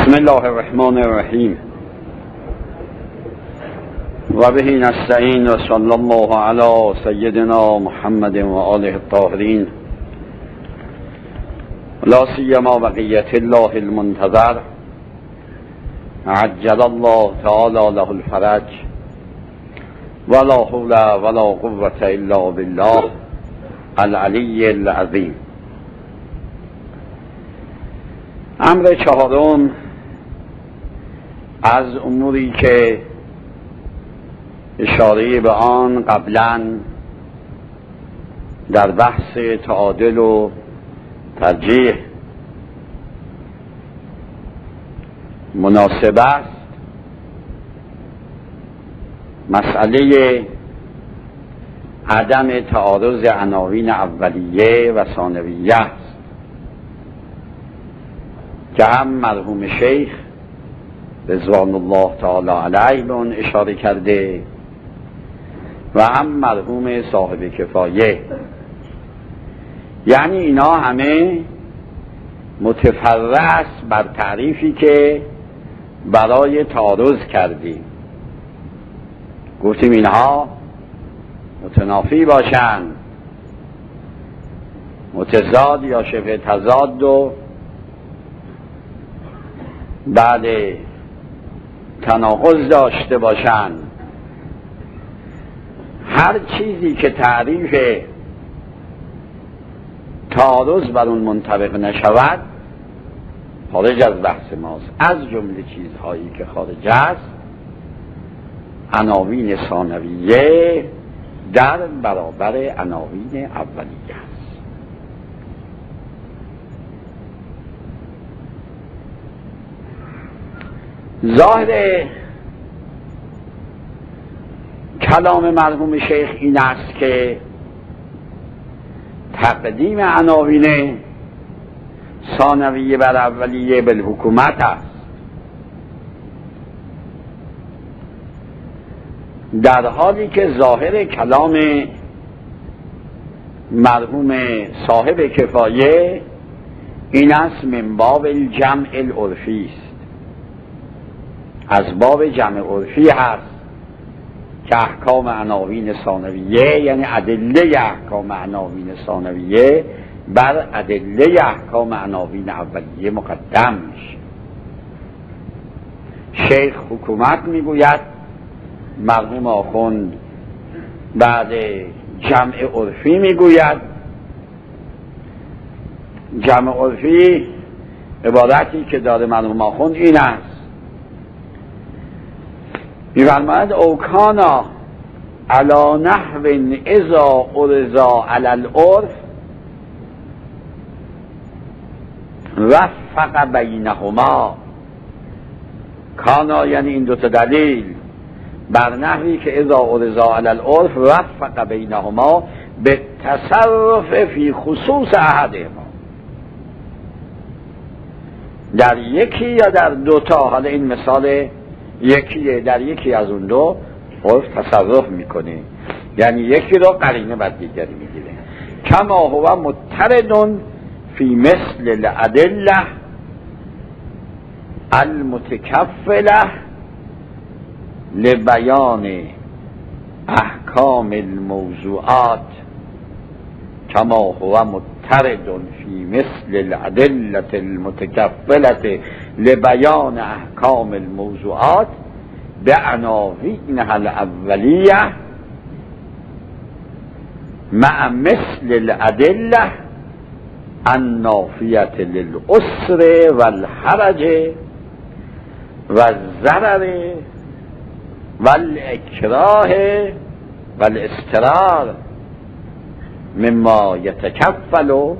بسم الله الرحمن الرحیم و به نستعین و صلی الله علی سیدنا محمد و آله الطاهرین لا سیما بقیت الله المنتظر عجل الله تعالی له الفرج ولا حول ولا قوة الا بالله العلی العظیم. امر چهارم از اموری که اشاره به آن قبلا در بحث تعادل و ترجیح مناسب است، مسئله عدم تعارض عناوین اولیه و ثانویه است که هم مرحوم شیخ رضوان الله تعالی علیه به اون اشاره کرده و هم مرحوم صاحب کفایه. یعنی اینا همه متفرع است بر تعریفی که برای تعارض کردیم. گفتیم اینها متنافی باشند، متضاد یا شبه تضاد و بعد تناقض داشته باشند. هر چیزی که تعریف تعارض بر اون منطبق نشود خارج از بحث ماست. از جمله چیزهایی که خارج است عناوین ثانویه در برابر عناوین اولیه است. ظاهر کلام مرحوم شیخ این است که تقدیم عناوین ثانویه بر اولیه بالحکومت است، در حالی که ظاهر کلام مرحوم صاحب کفایه این است من باب الجمع العرفی است، از باب جمع عرفی هست که احکام عناوین ثانویه یعنی ادله احکام عناوین ثانویه بر ادله احکام عناوین اولیه مقدم میشه. شیخ حکومت میگوید، مرحوم آخوند بعد جمع عرفی میگوید. جمع عرفی عبارتی که داره مرحوم آخوند این است، می‌فرماید اوکانا علی نحو اذا ارضا علی العرف وفق بینهما. کانا یعنی این دوتا دلیل بر نحوی که اذا ارضا علی العرف وفق بینهما به تصرف فی خصوص احدهما. در یکی یا در دوتا، حالا این مثال یکیه، در یکی از اون دو عرف تصرف میکنه، یعنی یکی رو قرینه بر دیگری میگیره. کما هو متردن فی مثل الادله المتکفله لبیان احکام الموضوعات. کما هو متردن فی مثل الادله المتکفله لبیان احکام الموضوعات بعناوینها الاولیه مع مثل الادله النافیه للعسر والحرج والضرر والاکراه والاضطرار مما یتکفل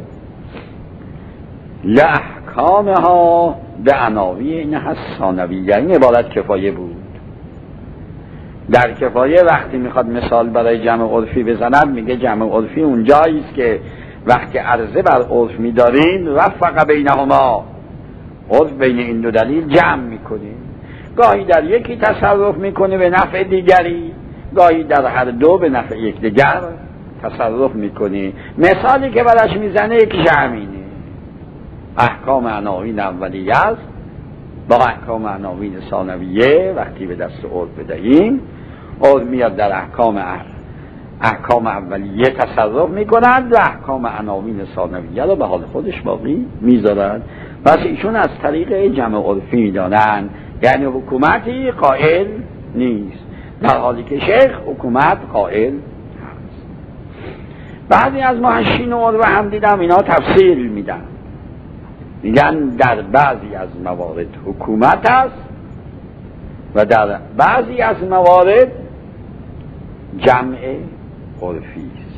لاحکامها به عناوینها الثانویه. این عبارت کفایه بود. در کفایه وقتی میخواد مثال برای جمع عرفی بزند میگه جمع عرفی اونجایی است که وقتی عرضه بر عرف میدارین وفق بینهما، عرف بین این دو دلیل جمع میکنین. گاهی در یکی تصرف میکنه به نفع دیگری، گاهی در هر دو به نفع یکدیگر تصرف میکنی. مثالی که براش میزنه یکیش همینه، احکام عناوین اولیه است با احکام عناوین ثانویه وقتی به دست عرف بدهیم، عرف میاد در احکام اولیه تصرف میکنند و احکام عناوین ثانویه رو به حال خودش باقی میذارند. پس ایشون از طریق جمع عرفی میدانند، یعنی حکومتی قائل نیست، در حالی که شیخ حکومت قائل هست. بعضی از محشین عرف هم دیدم اینا تفصیل میدن، میگن در بعضی از موارد حکومت است و در بعضی از موارد جمع عرفی است.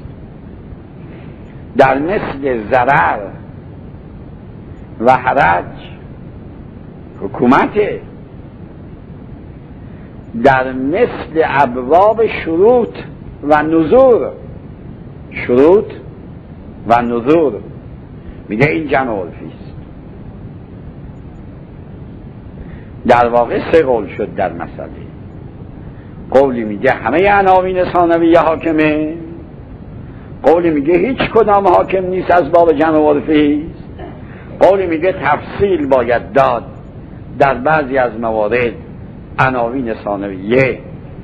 در مثل ضرر و حرج حکومت، در مثل ابواب شروط و نذور میگه این جمع عرفی است. در واقع سه قول شد در مسئله. قولی میگه همه عناوین ثانویه حاکمه، قولی میگه هیچ کدام حاکم نیست از باب جمع عرفی است، قولی میگه تفصیل باید داد، در بعضی از موارد عناوین ثانویه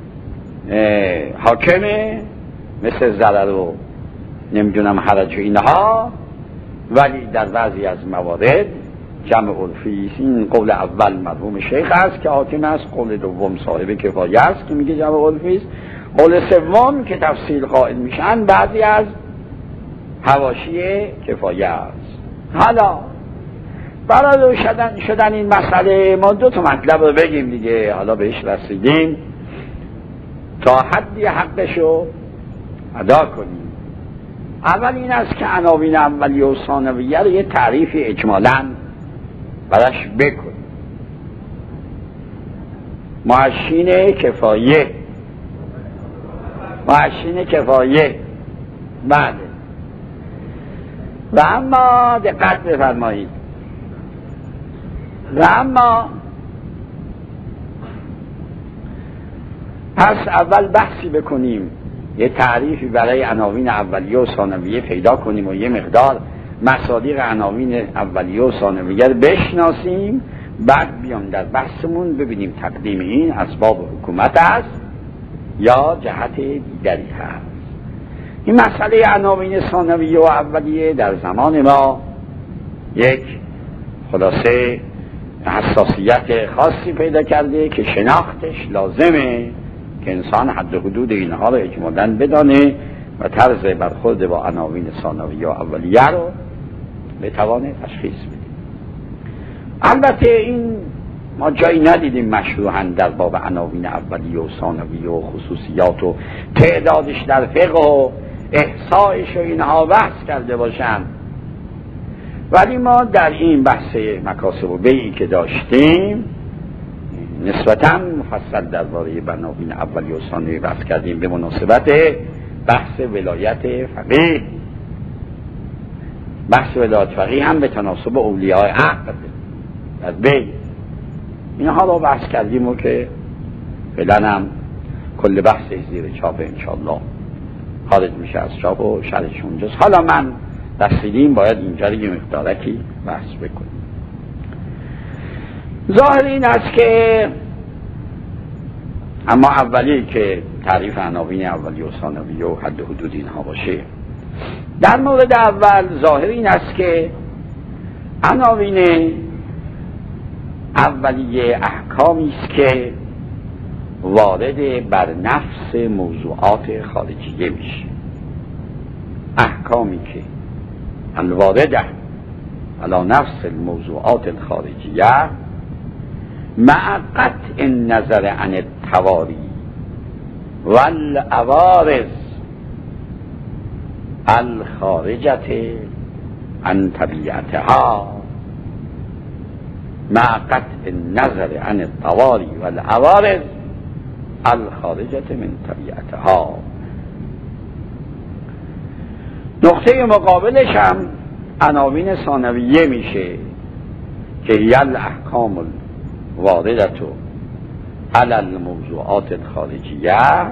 حاکمه مثل ضرر و نمیدونم حرج و اینها، ولی در بعضی از موارد جمع عرفی است. این قول اول مرحوم شیخ است که حاکم است، قول دوم صاحب کفایه است که میگه جمع عرفی است، قول سوم که تفصیل قائل میشن بعضی از حواشی کفایه است. حالا برای شدن این مسئله ما دو تا مطلب رو بگیم دیگه، حالا بهش رسیدیم، تا حدی حقشو ادا کنیم. اول این است که عناوین اولیه و ثانویه رو یه تعریف اجمالاً براش بکنیم. محشین کفایه بله. و اما دقت بفرمایید، و اما پس اول بحثی بکنیم، یه تعریفی برای عناوین اولیه و ثانویه پیدا کنیم و یه مقدار مصادیق عناوین اولیه و ثانویه رو بشناسیم، بعد بیام در بحثمون ببینیم تقدیم این اسباب حکومت است یا جهت دیگری هست. این مسئله عناوین ثانویه و اولیه در زمان ما یک خلاصه حساسیت خاصی پیدا کرده که شناختش لازمه که انسان حد و حدود اینها رو اجمالاً بدانه و طرز برخورد با عناوین ثانویه و اولیه رو بتوانه تشخیص بده. البته این ما جایی ندیدیم مشروعاً در باب عناوین اولیه و ثانویه و خصوصیات و تعدادش در فقه و احصایش و اینها بحث کرده باشن، ولی ما در این بحث مکاسب و بیعی که داشتیم نسبتاً مفصل درباره عناوین اولیه و ثانویه بحث کردیم به مناسبت بحث ولایت فقیه. بحث ولایت فقیه هم به تناسب اولیاء عقد در بیع اینها رو بحث کردیم و که فعلا هم کل بحث زیر چاپ انشاءالله خارج میشه از چاپ و شرحش اونجاست. حالا من رسیدیم باید اینجا رو یه مقدارکی بحث بکنیم. ظاهر این است که اما اولی که تعریف عناوین اولیه و ثانویه و حد و حدود اینها باشه، در مورد اول ظاهر این است که عناوین اولیه احکامی است که وارد بر نفس موضوعات خارجیه میشه، احکامی که الوارده علی نفس الموضوعات الخارجیه مع قطع النظر عن التواری والعوارض الخارجة عن طبیعتها، مع قطع النظر عن التواری والعوارض الخارجة من طبیعتها. نقطه مقابلش هم عناوین ثانویه میشه که هی الاحکام الواردة علی الموضوعات الخارجیه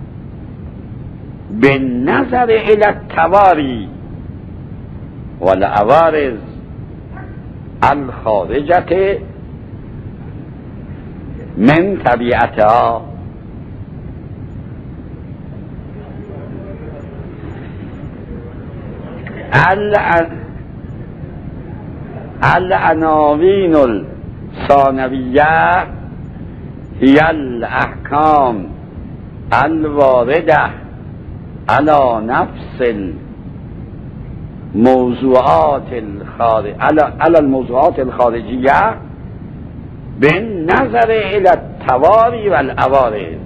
بالنظر الی التواری والعوارض الخارجة من طبیعتها العناوین الثانویه هی الاحکام الوارده علی نفس الموضوعات الخارجیه بالنظر الى التواری والعوارض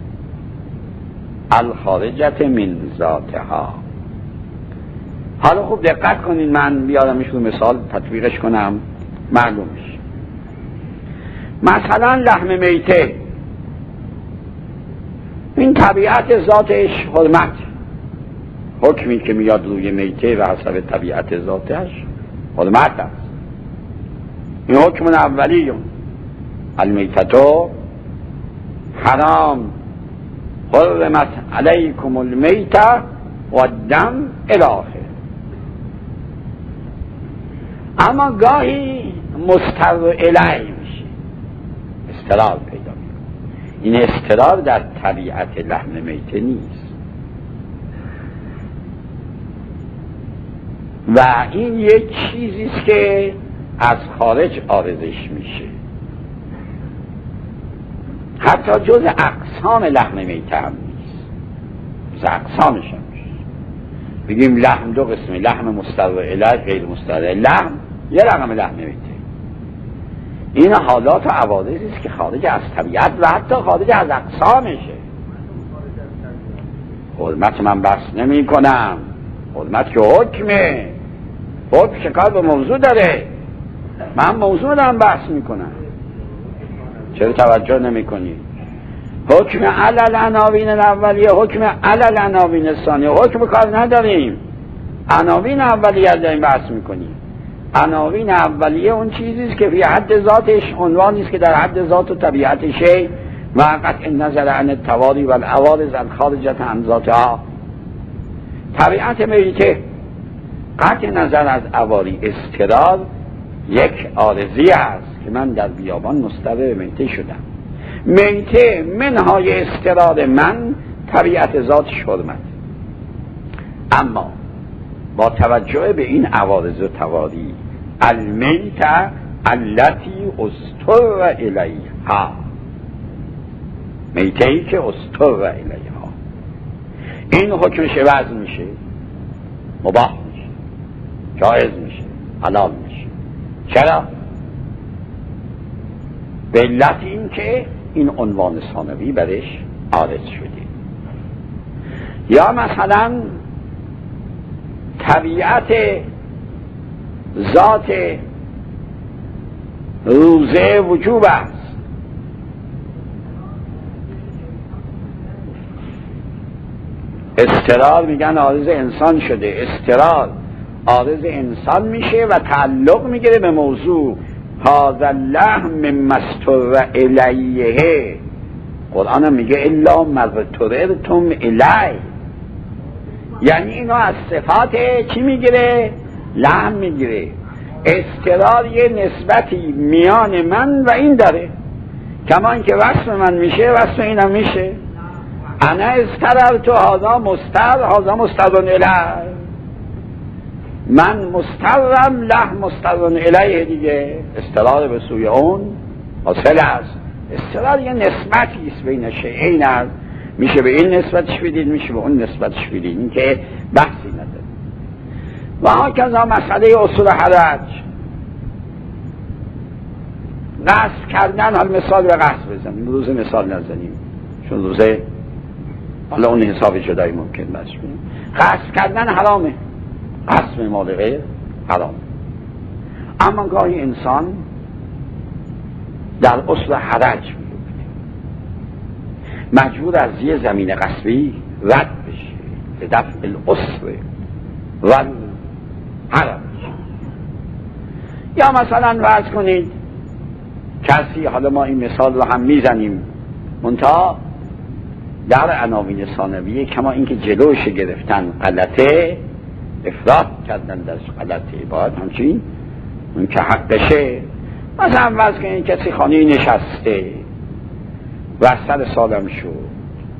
الخارجه من ذاتها. حالا خوب دقت کنین، من بیارمش رو مثال تطبیقش کنم معلوم میشه. مثلا لحم میته، این طبیعت ذاتش حرمت، حکمی که میاد روی میته و حسب طبیعت ذاتش حرمت است. این حکم اولیون المیتتو حرام حرمت علیکم المیته و الدم الی آخر. اما گاهی مضطر الیه میشه، اضطرار پیدا میکنه. این اضطرار در طبیعت لحم میته نیست و این یک چیزیست که از خارج عارضش میشه، حتی جز اقسام لحم میته هم نیست، جز اقسامش هم نیست. بگیم لحم دو قسمه، لحم مضطر الیه، غیر مضطر الیه. لحم یه رقم لحم میته، این حالات و عوارضی است که خارج از طبیعت و حتی خارج از اقسامشه. حرمت من بحث نمی کنم، حرمت که حکمه، حکم شکار به موضوع داره، من موضوع دارم بحث میکنم. چرا توجه نمی کنی؟ حکم علل عناوین اولیه، حکم علل عناوین ثانیه، حکم کار نداریم. عناوین اولیه داریم بحث میکنیم. عناوین اولیه اون چیزیست که فی حد ذاتش عنوانیست که در حد ذات و طبیعتشه و قطع النظر عن التواری و العوارض الخارجه عن ذاتها. طبیعت میته قطع نظر از عواری اضطرار یک عارضی است که من در بیابان مضطر میته شدم. میته منهای اضطرار من طبیعت ذاتش حرمت، اما با توجه به این عوارض و تواری المیته التي استر الیها، میته‌ای که استر الیها، این حکمش وضع میشه، مباح میشه، جایز میشه، حلال میشه. چرا؟ به علت این که این عنوان ثانوی برش عارض شده. یا مثلا طبیعت ذات روزه وجوب است، اضطرار میگن عارض انسان شده، اضطرار عارض انسان میشه و تعلق میگیره به موضوع هذا اللحم مما استر الیه. قرآن هم میگه الا ما اضطررتم الیه، یعنی اینا از صفات چی میگیره؟ لحم میگیره. اضطرار یه نسبتی میان من و این داره، کما اینکه وصف من میشه وصف اینم میشه. انا اضطررت هذا مستر، هذا مستر الیه، من مسترم، لحم مستر الیه دیگه. اضطرار به سوی اون حاصل است. اضطرار یه نسبتی است بین شیئین است، میشه به این نسبتش بدید، میشه به اون نسبتش بدید، این که بحثی نداره. و هاکذا مسئله اصول حرج، قصد کردن. حال مثال به قصد بزنیم، روزه مثال نزنیم چون روزه حالا اون حساب جدایی ممکن باشه. قصد کردن حرامه، قصد مال غیر حرام، اما گاهی انسان در اصل حرج مجبور از یه زمین قصبی رد بشه به دفع الاسر و حرج. یا مثلا فرض کنید کسی، حالا ما این مثال رو هم میزنیم منتها در عناوین ثانویه، کما اینکه جلوش گرفتن غلطه، افراط کردن درش غلطه، باید همچین اون که حقشه. مثلا فرض کنید کسی خانه نشسته و سر سالم شد.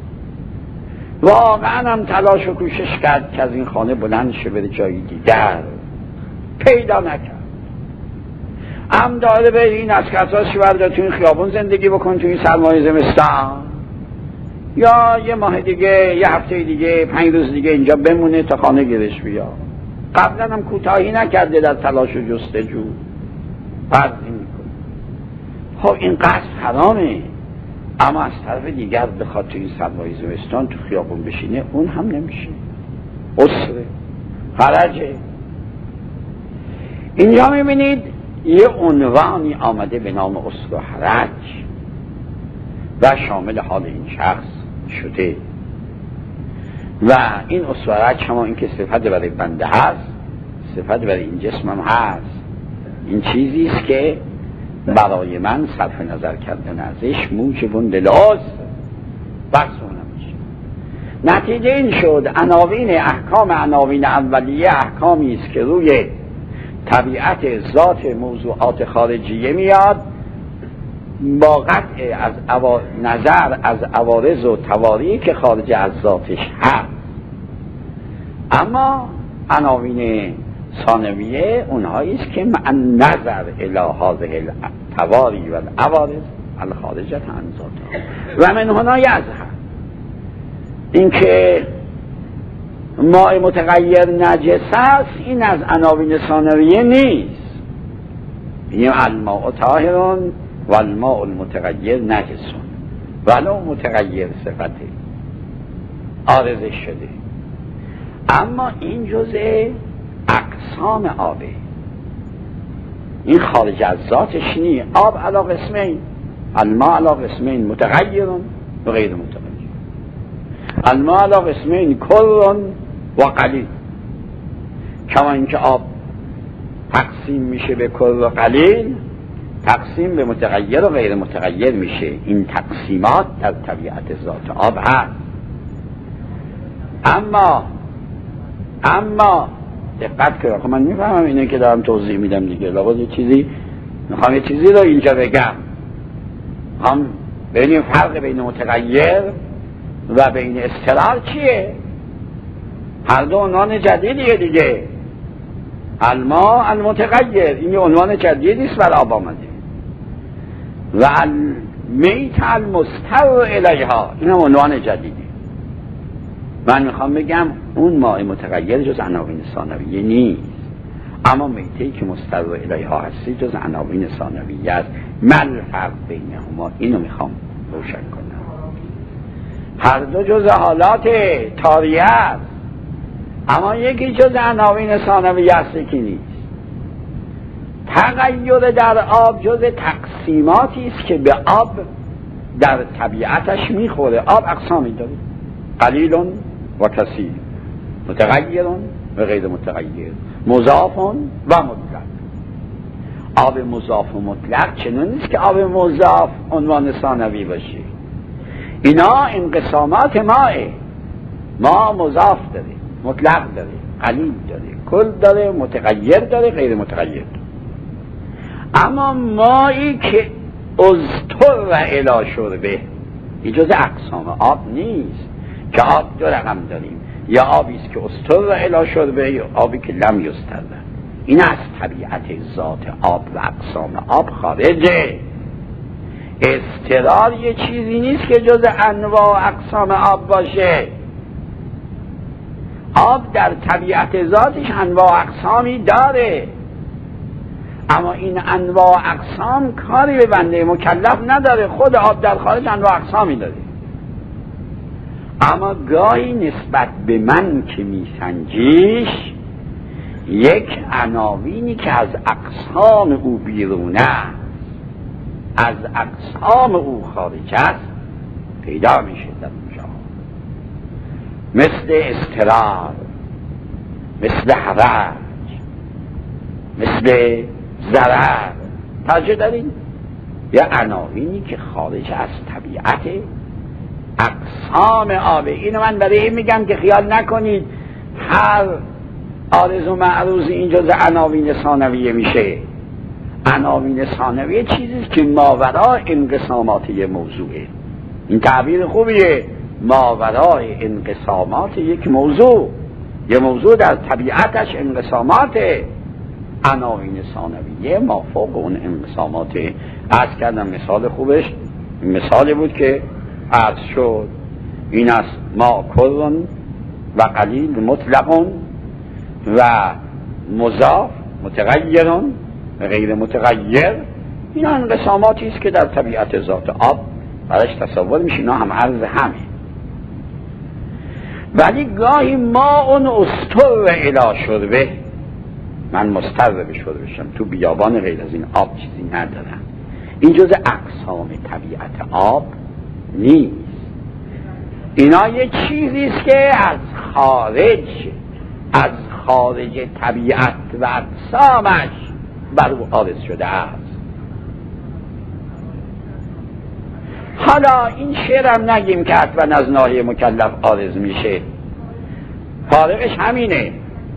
واقعا هم تلاش و کوشش کرد که از این خانه بلند شه بره جایی دیگر، پیدا نکرد. هم داره به این از کساش برده تو این خیابون زندگی بکن تو این سرمای زمستان، یا یه ماه دیگه، یه هفته دیگه، 5 روز دیگه اینجا بمونه تا خانه گیرش بیا. قبلا هم کوتاهی نکرده در تلاش و جستجو. فرضی میکنه خب این قصد حرامه، اما از طرف دیگر بخواد تو این سرمای زمستان تو خیابون بشینه اون هم نمیشه، اسره، خرجه. اینجا میبینید یه عنوانی آمده به نام اسر و حرج و شامل حال این شخص شده و این اسر و حرج همون این که صفت برای بنده هست، صفت برای این جسم هم هست. این چیزی است که برای من صرف نظر کردن ازش موجب للاز برسونه میشه. نتیجه این شد عناوین احکام عناوین اولیه احکامی است که روی طبیعت ذات موضوعات خارجیه میاد با قطع از نظر از عوارض و تواری که خارج از ذاتش هست. اما عناوین ثانویه اونهایی است که مع نظر الی هذه التواری و العوارض الخارجه عن ذاتها و من هنا یظهر اینکه ماء متغیر نجس است. این از عناوین ثانویه نیست. این الماء طاهر و الماء المتغیر نجس ولو متغیر صفته عارض شده، اما این جزء اقسام آبه، این خارج از ذاتش نیست. آب علی قسمین، الماء علی قسمین متغیر و غیر متغیر. الماء علی قسمین کل و قلیل، کما اینکه آب تقسیم میشه به کل و قلیل، تقسیم به متغیر و غیر متغیر میشه. این تقسیمات در طبیعت ذات آب هست. اما دقت کنید، من میفهمم اینه که دارم توضیح میدم دیگه، لابد یه چیزی میخوام، یه چیزی رو اینجا بگم. هم ببینیم فرق بین متغیر و بین اضطرار چیه. هر دو عنوان جدیدیه دیگه. الماء المتغیر این یه عنوان جدیدی است بر آب آمده و المیت المستر الیها این هم عنوان جدیدی. من میخوام بگم اون ماء متغیر جز عناوین ثانویه نیست، اما میتهی که مستر الیها هستی جز عناوین ثانویه است. من فرق بینهما اینو میخوام روشن کنم. هر دو جز حالات طاریه است، اما یکی جز عناوین ثانویه است یکی نیست. تغییر در آب جز تقسیماتی است که به آب در طبیعتش میخوره. آب اقسامی داره، قلیل و کثیر، متغیر و غیر متغیر، مضاف و مطلق. آب مضاف و مطلق چنون نیست که آب مضاف عنوان ثانوی باشه. اینا انقسامات ما مضاف داره، مطلق داره، قلیل داره، کل داره، متغیر داره، غیر متغیر داره. اما مایی که ازطر و الی شربه این جز اقسام آب نیست که آب دو رقم داریم، یا آبی است که ازطر و الی شربه یا آبی که لم یضطر. این از طبیعت ذات آب و اقسام آب خارجه. اضطرار یه چیزی نیست که جز انواع و اقسام آب باشه. آب در طبیعت ذاتش انواع و اقسامی داره، اما این انواع و اقسام کاری به بنده مکلف نداره. خود آب در خارج انواع و اقسامی داره، اما گاهی نسبت به من که میسنجیش یک عناوینی که از اقسام او بیرونه، از اقسام او خارج است پیدا میشه در اونجا، مثل اضطرار، مثل حرج، مثل ضرر. توجه دارین؟ یه عناوینی که خارج از طبیعت اقسام آبه. اینو من برای این میگم که خیال نکنید هر عارض و معروض اینجا عناوین ثانویه میشه. عناوین ثانویه چیزی که ماورا انقسامات یه موضوعه. این تعبیر خوبیه. ماورای انقسامات یک موضوع، یه موضوع در طبیعتش انقسامات عناوین ثانویه مافوق اون انقسامات. عرض کردم مثال خوبش مثالی بود که عرض شد این است: ما کلون و قلیل مطلقون و مضاف متغیرون و غیر متغیر. این انقساماتی است که در طبیعت ذات آب برایش تصور میشه، اینا هم عرض همه. ولی گاهی ما اون استر الی شربه، من مضطر به شربشم، تو بیابان غیر از این آب چیزی ندارم. این جز اقسام طبیعت آب نیست. اینا یه چیزی است که از خارج طبیعت و اقسامش بر او عارض شده است. حالا این شعرم نگیم که حتما از ناحیه مکلف عارض میشه، فارقش همینه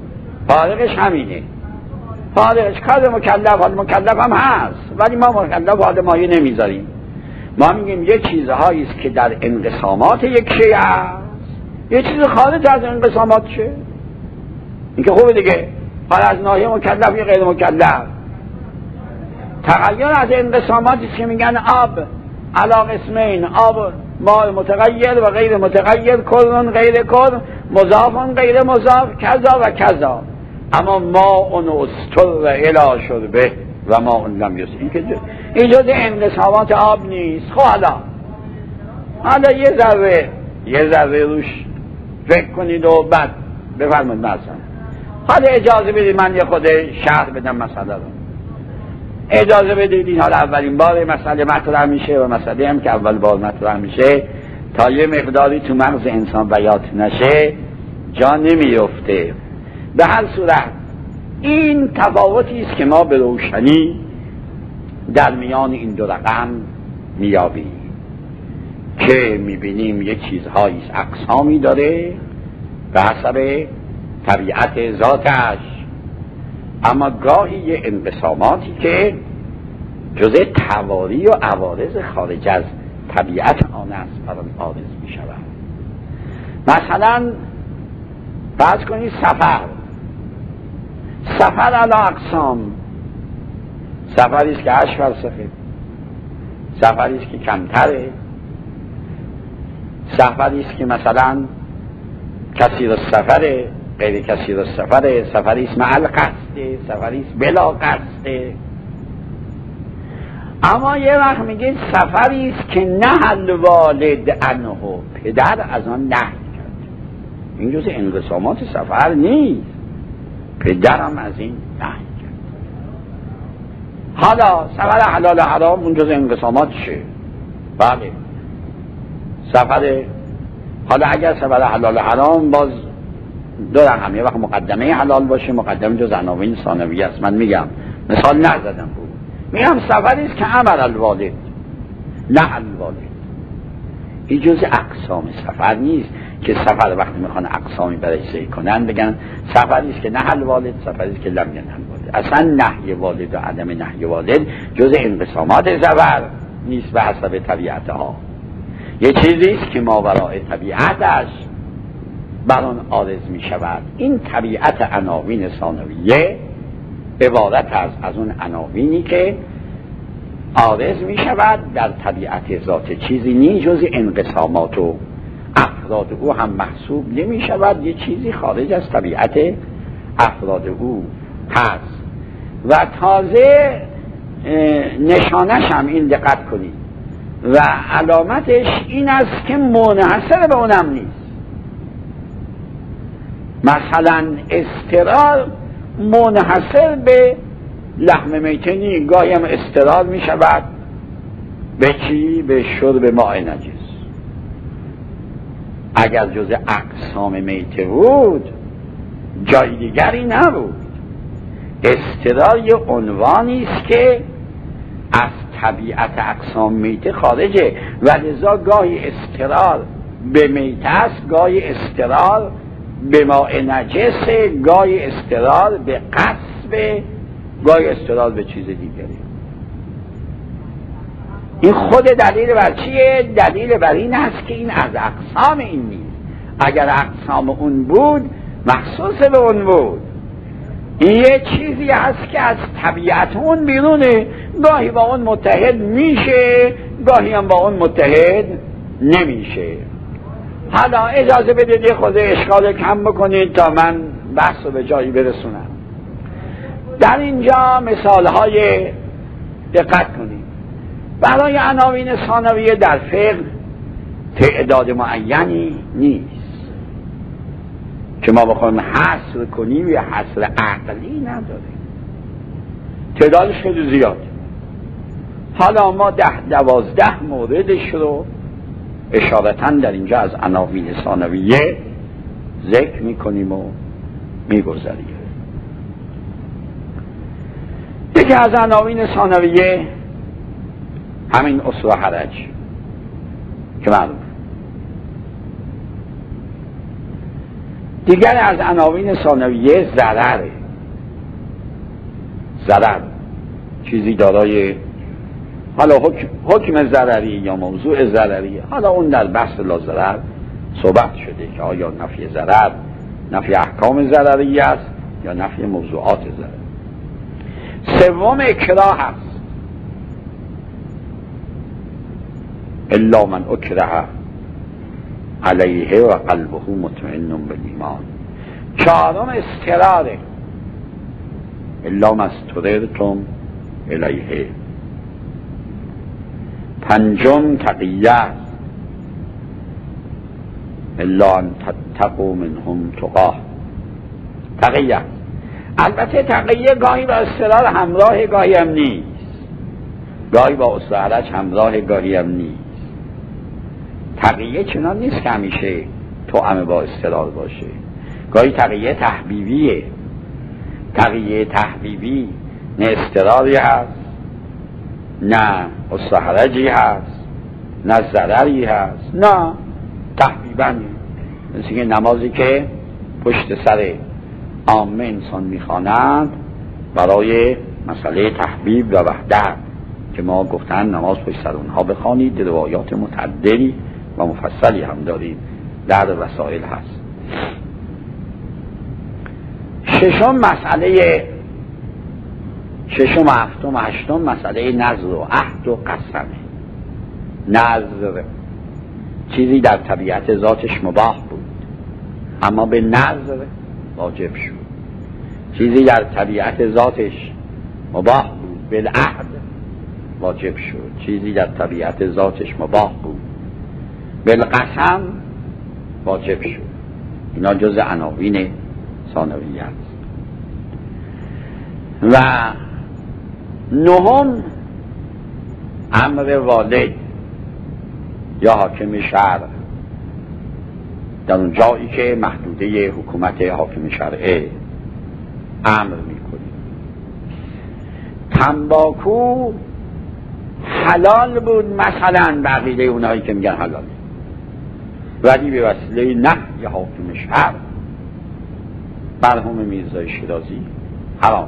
فارقش کار مکلف. حال مکلف هم هست ولی ما مکلف حال مایه نمیذاریم. ما میگیم یه چیزهایی است که در انقسامات یک شیء هست، یه چیز خارج از انقسامات شه. این که خوبه دیگه. حالا از ناحیه مکلف یا غیر مکلف تغییر از انقساماتی است که میگن آب علا قسمین: آب ماء متغیر و غیر متغیر، کلون غیر کل، مضافون غیر مضاف، کذا و کذا. اما ماء استر و الی شربه و ماء لم یسر، این جز انقسامات آب نیست. خب حالا یه ذره روش فکر کنید و بعد بفرمایید. مثلا حالا اجازه بدید من یه خود شرح بدم مسئله رو. اجازه بدید این حالا اولین بار مسئله مطرح میشه و مسئله هم که اول بار مطرح میشه تا یه مقداری تو مغز انسان بیات نشه جا نمیفته. به هر صورت این تفاوتی است که ما به روشنی در میان این دو رقم میابیم که میبینیم یه چیزهایی اقسامی داره به حسب طبیعت ذاتش، اما گاهی یه انقساماتی که جزء تواری و عوارض خارج از طبیعت آن است بر آن عارض می شود. مثلا فرض کنید سفر علی اقسام. سفری است که 8 فرسخه، سفری است که کمتره، سفری است که مثلا کثیر السفره، غیر کثیر السفره، سفری است مع القصد، سفری است بلا قصد. اما یه وقت میگه سفری است که نه الوالد عنه، پدر از آن نهی کرد. این جز انقسامات سفر نیست، پدرم از این نهی کرد. حالا سفر حلال حرام اون جز انقسامات شه. بله سفر، حالا اگر سفر حلال حرام باز دو رقم، یه وقت مقدمه حلال باشه، مقدمه جز عناوین ثانویه است. من میگم مثال نزدم بود، میگم سفری است که امر الوالد نه الوالد. این جز اقسام سفر نیست که سفر وقتی میخوان اقسامی برای صحیح کنن بگن سفری است که نه الوالد، سفری است که لم ینه الوالد. اصلا نهی والد و عدم نهی والد جز انقسامات سفر نیست به حسب طبیعتها. یه چیزی است که ماورای طبیعتش بر آن عارض می شود. این طبیعت عناوین ثانویه عبارت از اون عناوینی که عارض می شود در طبیعت ذات چیزی نی جز انقسامات و افراد او هم محسوب نمی شود، یه چیزی خارج از طبیعت افراد او هست. و تازه نشانش هم این دقت کنید و علامتش این است که منحصر به اونم نیست. مثلا استرار منحصر به لحم میتنی، گاهی هم استرار می شود به چی؟ به شرب ماء نجس. اگر جز اقسام میته بود جای دیگری نبود. استرار یه عنوانی است که از طبیعت اقسام میته خارجه و لذا گاهی استرار به میته است، گاهی استرار به ماء نجس، گاهی استرار به قصب، گاهی استرار به چیز دیگری. این خود دلیل بر چیه؟ دلیل بر این است که این از اقسام این نیست. اگر اقسام اون بود مخصوص به اون بود. این یه چیزی هست که از طبیعت اون بیرونه، گاهی با اون متحد میشه، گاهی هم با اون متحد نمیشه. حالا اجازه بدید خود اشکال کم بکنید تا من بحث رو به جایی برسونم. در اینجا مثالهای دقت کنید. برای عناوین ثانویه در فقه تعداد معینی نیست که ما بخوایم حصر کنیم، یا حصر عقلی نداره، تعدادش خیلی زیاد. حالا ما 10-12 موردش رو اشارتاً در اینجا از عناوین ثانویه ذکر میکنیم و میگذاریم. یکی از عناوین ثانویه همین اصل و حرج که معلوم. دیگر از عناوین ثانویه ضرره. ضرر چیزی دارای حالا حکم ضرری یا موضوع ضرری، حالا اون در بحث لا ضرر صحبت شده که آیا نفی ضرر نفی احکام ضرری است یا نفی موضوعات ضرر. سوم اکراه است، الا من اکره علیه و قلبه مطمئن بالایمان. چهارم اضطراره، الا ما اضطررتم الیه. پنجم تقیه است، الا ان تتقوا منهم تقاه. تقیه، البته تقیه گاهی با اضطرار همراه، گاهی هم نیست، گاهی با اصطلاح همراه، گاهی هم نیست. تقیه چنان نیست که همیشه توأم با اضطرار باشه. گاهی تقیه تحبیبیه. تقیه تحبیبی نه اضطراری هست، نه استحرجی هست، نه ضرری هست، نه تحبیبنی. مثل که نمازی که پشت سر عامه انسان میخوانند برای مسئله تحبیب و وحدت، که ما گفتن نماز پشت سر اونها بخوانید، روایات متعددی و مفصلی هم داریم در وسائل هست. ششم و هفتم و هشتم مسئله نذر و عهد و قسمه. نذر چیزی در طبیعت ذاتش مباح بود اما به نذر واجب شد. چیزی در طبیعت ذاتش مباح بود بالعهد واجب شد. چیزی در طبیعت ذاتش مباح بود بالقسم واجب شد. اینا جز عناوین ثانویه است. و نهم امر والد یا حاکم شرع، در اون جایی که محدوده حکومت حاکم شرعه امر میکنه. تنباکو حلال بود مثلا به عقیده اونایی که میگن حلاله، ولی به وسیله نهی حاکم شرع مرحوم میرزای شیرازی حرام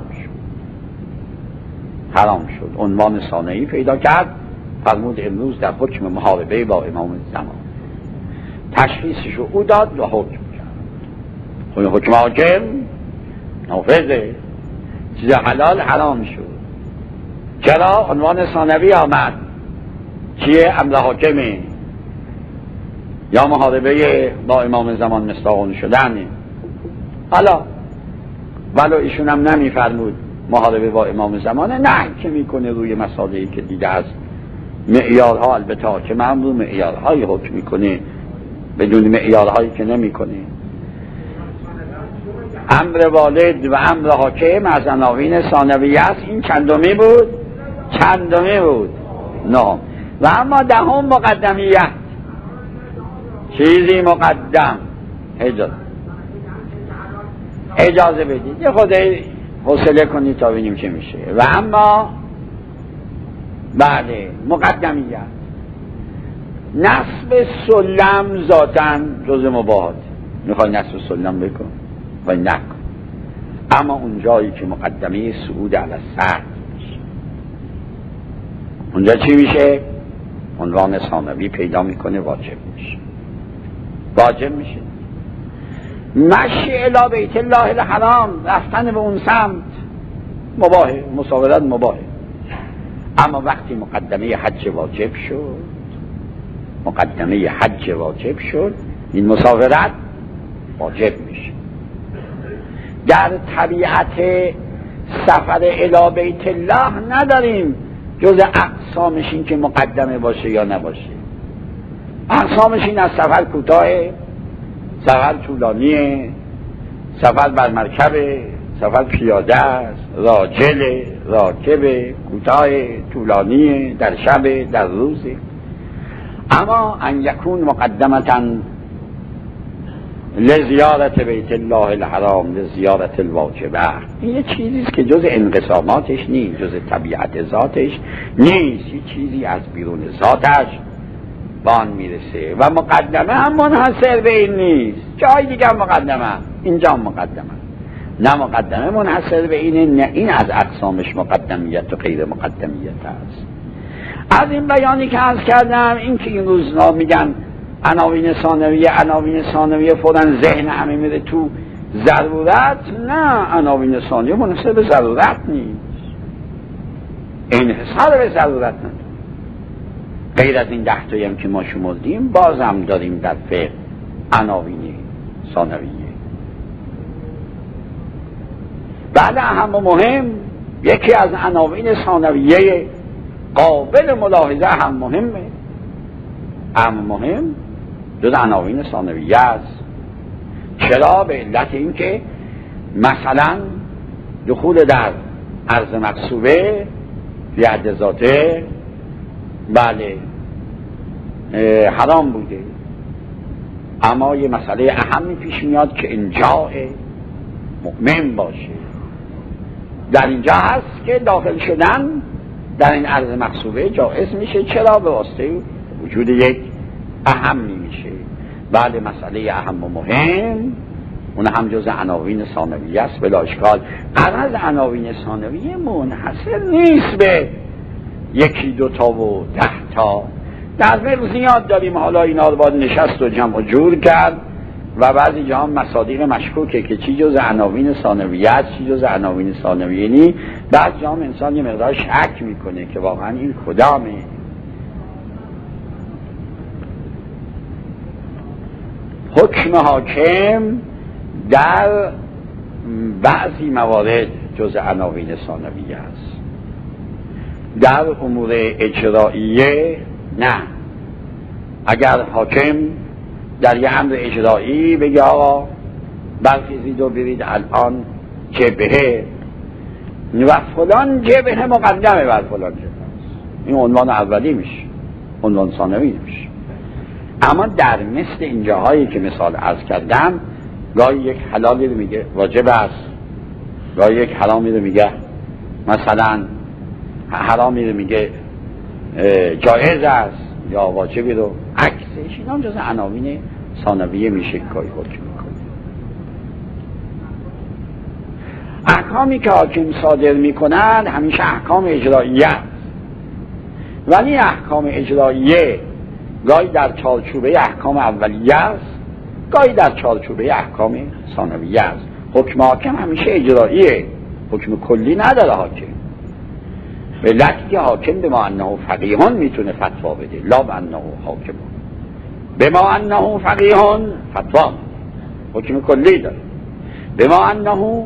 شد. عنوان ثانوی پیدا کرد، فرمود امروز در حکم محاربه با امام زمان. تشخیصشو او داد و حکم کرد. حکم حاکم نافذه، چیز حلال حرام شد. چرا؟ عنوان ثانوی آمد. چیه؟ امر حاکمه یا محاربه با امام زمان مصداقون شدن. حالا ولو ایشون هم نمیفرمود محاربه با امام زمانه، نه که میکنه روی مسائلی که دیده است معیارها، البته حاکم هم رو معیارهای حکم میکنه، بدون معیارهایی که نمیکنه. امر والد و امر حاکم از عناوین ثانویه است. این چندمی بود؟ نه. و اما دهم مقدمیت، چیزی مقدم. اجازه بدید یه خود حوصله کنید تا ببینیم چه میشه. و اما بله مقدمیت، نصب سلم ذاتاً جز مباحات. میخوای نصب سلم بکن و نکن، اما اون جایی که مقدمه صعود علی السطح میشه، اونجا چی میشه؟ عنوان ثانوی پیدا میکنه، واجب میشه. مشی الی بیت الله الحرام، رفتن به اون سمت مباهه، مسافرت مباهه. اما وقتی مقدمه حج واجب شد، این مسافرت واجب میشه. در طبیعت سفر الی بیت الله نداریم جز اقسامش این که مقدمه باشه یا نباشه. اقسامش این از سفر کوتاه، سفر طولانیه، سفر بر مرکبه، سفر پیاده است، راکبه، کوتاه، طولانیه، در شب، در روزه. اما ان یکون مقدمتا لزیارت بیت الله الحرام لزیارت الواجبه، این یه چیزیست که جز انقساماتش نیست، جز طبیعت ذاتش نیست، یه چیزی از بیرون ذاتش بان میرسه. و مقدمه هم منحصر به این نیست، جای دیگه مقدمه، اینجا مقدمه. نه مقدمه منحصر به اینه، نه این از اقسامش مقدمیت و غیر مقدمیت است. از این بیانی که عرض کردم، این که این روزنا میگن عناوین ثانویه فوراً ذهن همه میره تو ضرورت. نه، عناوین ثانویه منحصر به ضرورت نیست، انحصار به ضرورت نداره. غیر از این 10 تایی هم که ما شمردیم، بازم داریم در فقه عناوین ثانویه. بعد اهم و مهم، یکی از عناوین ثانویه قابل ملاحظه هم مهمه، اهم مهم جز عناوین ثانویه است. چرا؟ به علت این که مثلا دخول در عرض مقصوبه فی حد ذاته بله حرام بوده، اما یه مسئله اهمی پیش میاد که اینجا مؤمن باشه. در اینجا هست که داخل شدن در این عرض مقصوبه جائز میشه. چرا؟ به واسطه وجود یک اهم میشه. بعد مسئله اهم و مهم، اون هم جز عناوین ثانویه است بلا اشکال. غرض عناوین ثانویه منحصر نیست به 1 2 تا و 10 تا. در فقه زیاد داریم، حالا اینا رو باید نشست و جمع و جور کرد و بعضی جا هم مصادیق مشکوکه که چی جز عناوین ثانویه است، چی جز عناوین ثانویه نی. بعض جا هم انسان یه مقدار شک میکنه که واقعا این کدامه. حکم حاکم در بعضی موارد جز عناوین ثانویه است، در امور اجرائیه نه. اگر حاکم در یه امر اجرایی بگه آقا برخیزید و برید الان جبهه و فلان جبهه مقدمه بر فلان جبهه است، این عنوان اولی میشه، عنوان ثانوی میشه. اما در مثل این جاهایی که مثال عرض کردم، گاهی یک حلالی رو میگه واجب است، گاهی یک حرامی رو میگه مثلا حرامی رو میگه جایز است یا واجبی رو عکسش. اینا هم جز عناوین ثانویه میشه گاهی حکم میکنه. احکامی که حاکم صادر میکنن همیشه احکام اجرائیه است، ولی احکام اجرائیه گاهی در چارچوبه احکام اولیه است، گاهی در چارچوبه احکام ثانویه است. حکم حاکم همیشه اجراییه، حکم کلی نداره حاکم. به علتی که حاکم به ما انه فقیهان میتونه فتوا بده، لا به انه حاکم، به ما انه فقیهان فتوا حکم کلی داره، به ما انه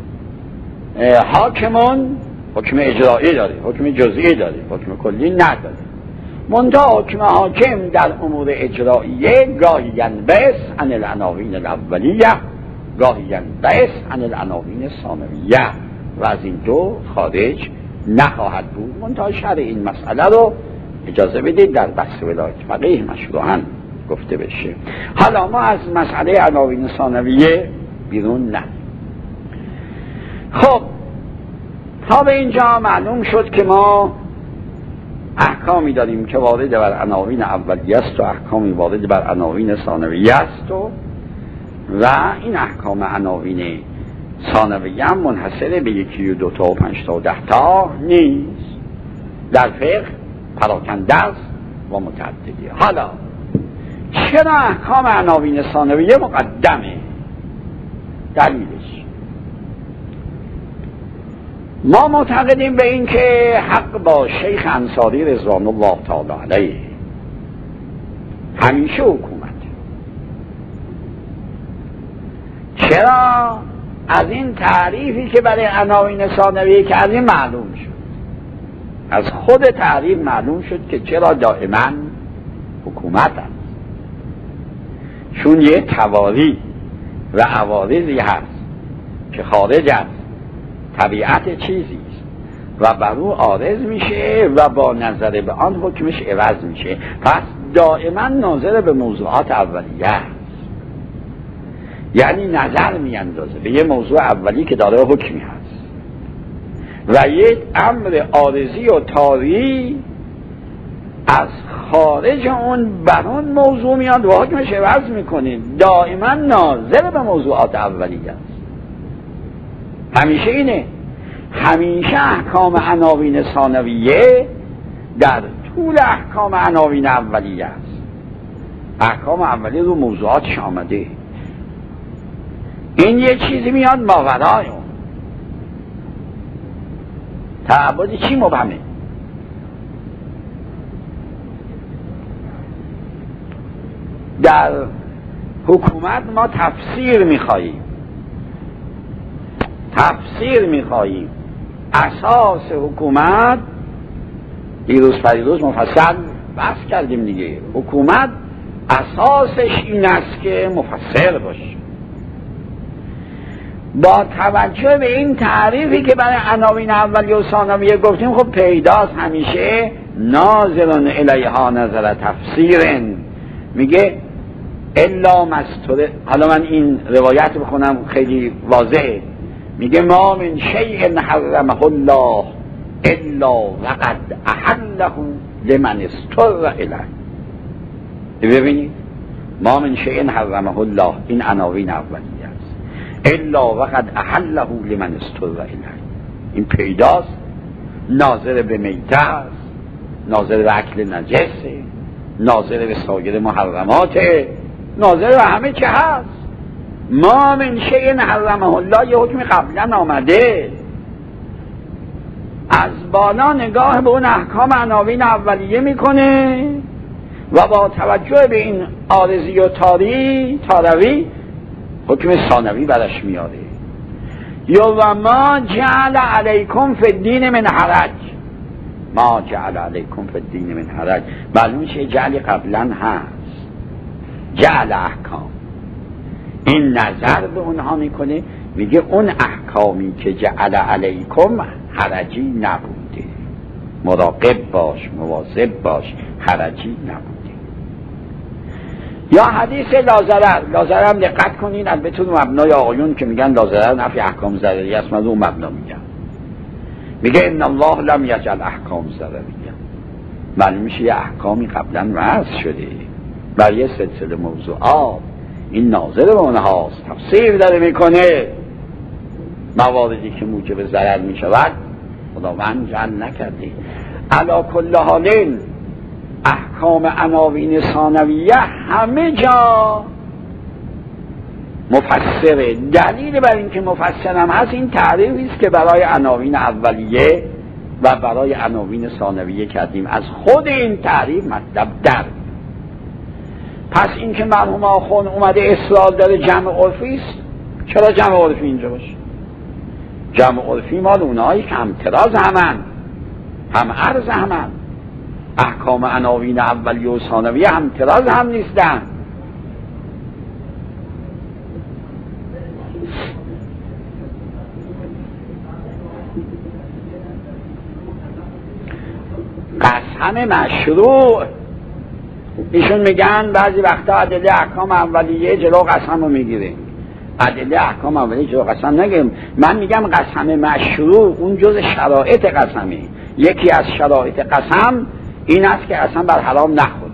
حاکمان حکم اجرایی داره، حکم جزئی داره، حکم کلی نداره. منتها حکم حاکم در امور اجرائیه گاهی ینبعث عن العناوین الاولیه، گاهی ینبعث عن العناوین ثانویه و از این دو خارج نخواهد بود. منتها شرع این مسئله رو اجازه بدید در بحث ولایت فقیه مشروعاً گفته بشه. حالا ما از مسئله عناوین ثانویه بیرون نه. خب تا به اینجا معلوم شد که ما احکامی داریم که وارد بر عناوین اولیه است و احکامی وارد بر عناوین ثانویه است و این احکام عناوین ثانویه هم منحصر به 1 و 2 تا و 5 تا و 10 تا نیست. در فقه پراکنده است و متعدده. حالا چرا احکام عناوین ثانویه مقدمه؟ دلیلش، ما معتقدیم به این که حق با شیخ انصاری رضوان الله تعالی علیه همیشه حکومت. چرا؟ از این تعریفی که برای عناوین ثانویه که از این معلوم شد، از خود تعریف معلوم شد که چرا دائما حکومت هست. چون یه توالی و عوارضی هست که خارج از طبیعت چیزی است و بر او عارض میشه و با نظر به آن حکمش عوض میشه، پس دائما ناظر به موضوعات اولیه است. یعنی نظر میاندازه به یه موضوع اولی که داره حکمی هست و یک امر عارضی و طاری از خارج اون بر اون موضوع میاد و حکمش عوض میکنه. دائما ناظر به موضوعات اولیه است. همیشه اینه، همیشه احکام عناوین ثانویه در طول احکام عناوین اولیه است. احکام اولیه رو موضوعاتش آمده، این یه چیزی میاد ماورای اون. تعبد چی مبهمه؟ در حکومت ما تفسیر میخواییم. اساس حکومت دیروز پریروز مفصل بحث کردیم دیگه. حکومت اساسش این است که مفسر باشه. با توجه به این تعریفی که برای عناوین اولیه و ثانویه گفتیم، خب پیداست همیشه ناظرون الیها نظر تفسیرن. میگه الا مستور. حالا من این روایت بخونم خیلی واضحه. میگه ما من شیء حرمه الله الا وقد احله لمن استر الیه. ببینید، ما من شیء حرمه الله، این عناوین اولیه است. الا وقد احله لمن استر الیه، این پیداست ناظر به میته است، ناظر به اکل نجسه، ناظر به سایر محرماته، ناظر به همه چه هست. ما من شیء حرمه الله یه حکم قبلا آمده، از بالا نگاه به اون احکام عناوین اولیه میکنه و با توجه به این عارضی و تاروی حکم ثانوی برش میاره. یا و ما جعل علیکم فی الدین من حرج، ما جعل علیکم فی الدین من حرج. معلوم میشه جعل قبلا هست، جعل احکام. این نظر به اونها میکنه، میگه اون احکامی که جعل علیکم حرجی نبوده، مراقب باش، مواظب باش، حرجی نبوده. یا حدیث لازرر هم دقت کنین، البته مبنای آقایون که میگن لازرر نفی احکام ضرری است، من اون مبنا میگم. میگه ان الله لم یجعل احکام ضرریه. معلوم میشه یه احکامی قبلا وضع شده بر یه سلسله موضوعات، این ناظر به اونهاست، تفسیر داره میکنه. مواردی که موجب ضرر میشود خداوند جعل نکرده. علی کل حال احکام عناوین ثانویه همه جا مفسره. دلیل بر این که مفسرم هست این تعریفی است که برای عناوین اولیه و برای عناوین ثانویه کردیم. از خود این تعریف مطلب در. پس این که مرحوم آخوند اومده اصرار داره جمع عرفی است، چرا جمع عرفی اینجا باشه؟ جمع عرفی مال اونایی که هم تراز همن، هم عرض همن. احکام عناوین اولیه و ثانویه هم تراز هم نیستن. قسم مشروع، ایشون میگن بعضی وقتا ادله احکام اولیه جلو قسم رو میگیره، ادله احکام اولیه جلو قسم نگیم. من میگم قسم مشروع اون جز شرایط قسمه. یکی از شرایط قسم این است که قسم بر حرام نخورد.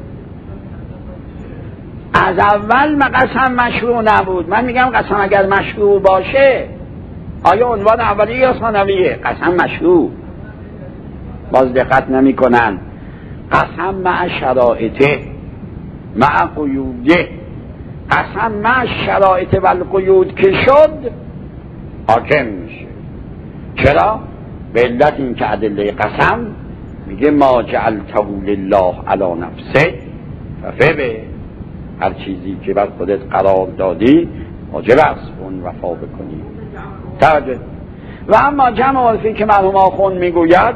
از اول قسم مشروع نبود. من میگم قسم اگر مشروع باشه آیا عنوان اولیه یا ثانویه؟ قسم مشروع. باز دقت نمی کنن. قسم مع شرائطه مع قیوده، قسم مع شرائط و القیود که شد حاکم میشه. چرا؟ به علت این که ادله قسم میگه ما جعلته لله علی نفسه ففه، هر چیزی که بر خودت قرار دادی واجب است اون وفا بکنی. توجه. و اما جمع عرفی که مرحوم آخوند میگوید،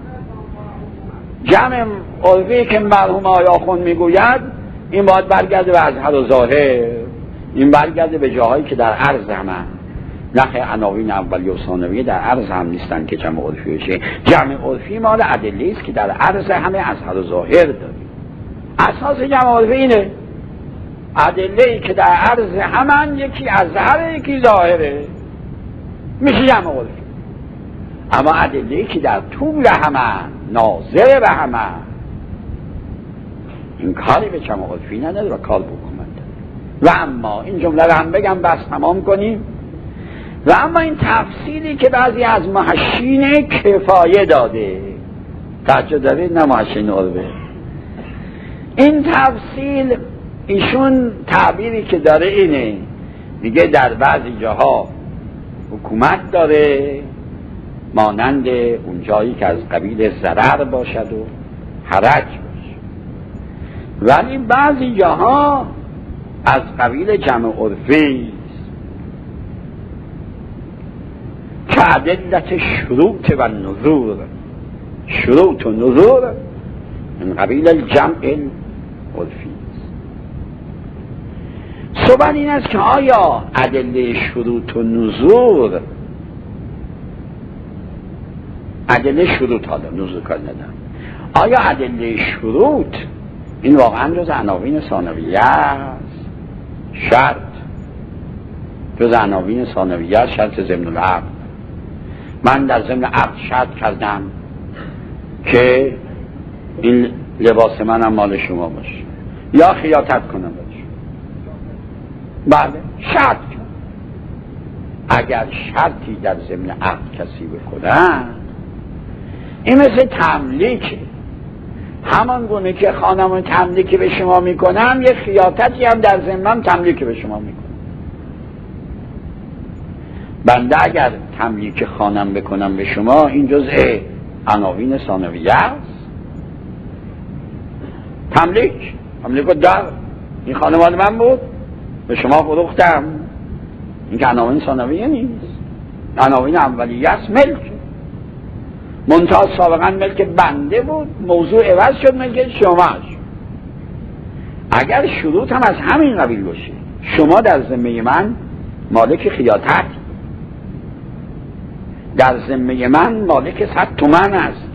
جمع عرفی که مرحوم آخوند میگوید این باید برگرده به اظهر و ظاهر، این برگرده به جاهایی که در عرض همه، نخه عناوین اولیه و ثانویه در عرض هم نیستن که جمع عرفی بشه. جمع عرفی مال ادله است که در عرض همه اظهر و ظاهر داریم. اساس جمع عرفی اینه، ادله ای که در عرض همن یکی اظهر یکی ظاهره، میشه جمع عرفی. اما ادله ای که در طول همن ناظر به همن، این کاری به جمع عرفی نداره و کار بکنند. و اما این جمله رو هم بگم بس تمام کنیم. و اما این تفصیلی که بعضی از محشین کفایه داده، توجه دارید؟ نه محشین عربه، این تفصیل ایشون تعبیری که داره اینه، میگه در بعضی جاها حکومت داره مانند اون جایی که از قبیل ضرر باشد و حرج باشه، ولی بعضی جاها از قبیل جمع عرفی که ادلت شروط و نظور، شروط و نظور من قبیل الجمع عرفی. سوال این است که آیا ادله شروط و نظور، ادله شروط، حالا نظور کار ندارم، آیا ادله شروط این واقعا جز عناوین ثانویه است؟ شرط جز عناوین ثانویه است، شرط ضمن العقد. من در ضمن عقد شرط کردم که این لباس منم مال شما باشه یا خیاطت کنم باشه، بله شرط کنم. اگر شرطی در ضمن عقد کسی بکنن این مثل تملیکه، همان گونه که خانم تملیک به شما میکنم یه خیاطتی هم در ضمن تملیک به شما میکنم. بنده اگر تملیک خانم بکنم به شما این جزء عناوین ثانویه است. تملیک در این خانمان من بود به شما فروختم، این که عناوین ثانویه نیست، عناوین اولیه است. ملک منتها سابقا ملک بنده بود، موضوع عوض شد ملک شماست. اگر شروط هم از همین قبیل باشه، شما در ذمه من مالک خیاطت، در ذمه من مالک 100 تومن است،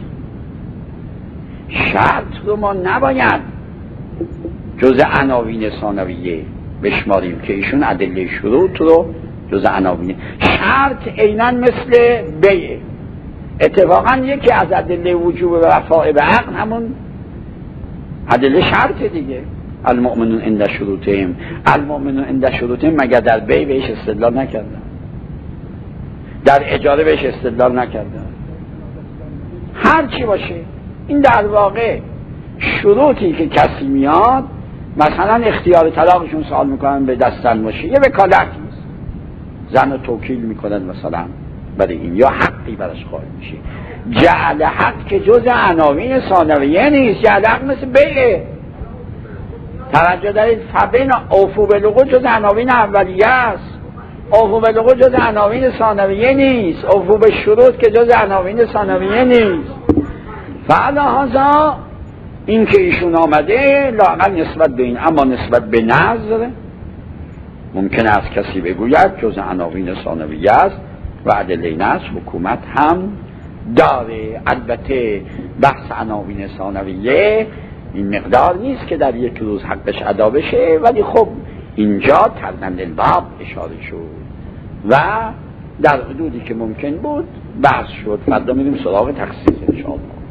شرط رو ما نباید جز عناوین ثانویه بشماریم که ایشون ادله شروط رو جز عناوین. شرط عیناً مثل بیع، اتفاقا یکی از ادله وجوب و وفاء به عقد همون ادله شرط دیگه. المؤمنون عند شروطهم، المؤمنون عند شروطهم مگر در بیع بهش استدلال نکردن؟ در اجاره بهش استدلال نکردن؟ هر چی باشه این در واقع شروطی که کسی میاد مثلا اختیار طلاقشون سوال میکنن به دستن باشه، یه وکالتی زن رو توکیل میکنن مثلا برای این، یا حقی براش قائل میشه. جعل حق که جز عناوین ثانویه نیست، جعل حق مثل بیعه. توجه دارید؟ فبین اوفو بالعقود جز عناوین اولیه است، اوفو بالعقود جز عناوین ثانویه نیست، اوفو بالشروط که جز عناوین ثانویه نیست. فعلا این که ایشون آمده لااقل نسبت به این، اما نسبت به نظر ممکن است کسی بگوید جز عناوین ثانویه است و ادله نظر حکومت هم داره. البته بحث عناوین ثانویه این مقدار نیست که در یک روز حقش ادا بشه، ولی خب اینجا تردن الباب اشاره شد و در حدودی که ممکن بود بحث شد. فردا میریم سراغ تخصیص انشاءالله.